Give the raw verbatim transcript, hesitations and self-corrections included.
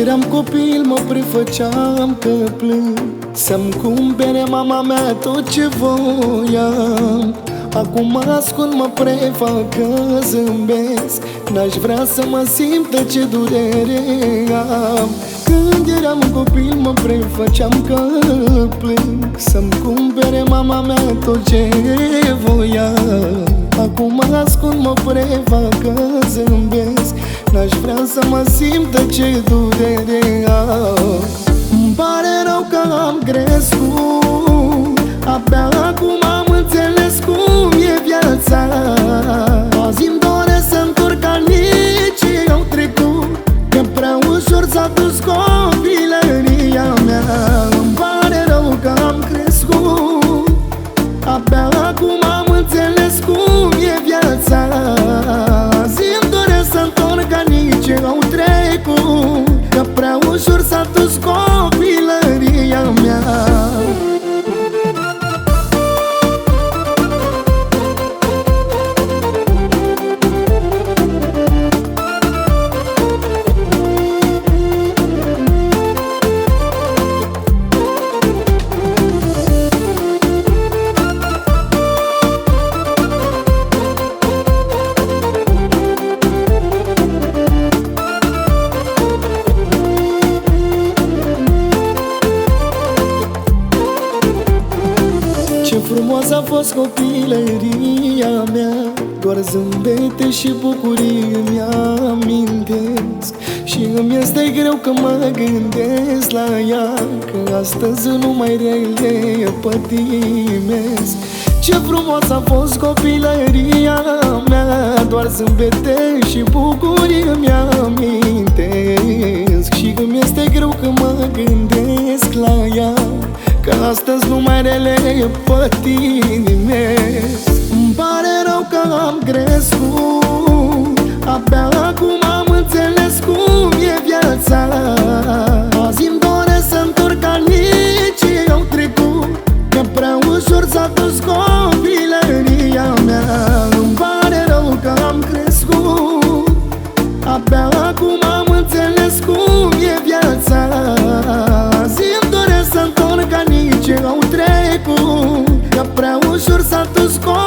eram copil mă prefăceam că plâng, să-mi cumpere mama mea tot ce voiam. Acum ascund, mă prefac că zâmbesc, n-aș vrea să mă simtă ce durere am. Când eram copil mă prefăceam că plâng, să-mi cumpere mama mea tot ce voiam. Acum ascund, mă prefac că zâmbesc, n-aș vrea să mă simtă ce durere am. Îmi pare rău că am crescut, abia acum am înțeles cum e viața. Azi-mi doresc să întorc anii ce au trecut, că prea ușor s-a dus copilăria mea. Îmi pare rău că am crescut, abia acum am înțeles cum e viața. Azi-mi doresc să întorc anii ce au trecut, că prea ușor s-a dus copilăria mea. Ce frumos a fost copilăria mea, doar zâmbete și bucurii îmi amintesc. Și îmi este greu că mă gândesc la ea, că astăzi numai rele pătimesc. Ce frumos a fost copilăria mea, doar zâmbete și bucurii îmi amintesc. Și îmi este greu că mă gândesc la ea, că astăzi numai rele pătimesc. Îmi pare rău că am crescut, abia acum am înțeles cum e viața. Azi-mi doresc să întorc anii ce au trecut, că prea ușor s-a dus copilăria mea. Îmi pare rău că am crescut, abia acum am înțeles cum e viața. Azi-mi doresc să întorc anii ce au trecut, că prea ușor s-a dus copilăria mea.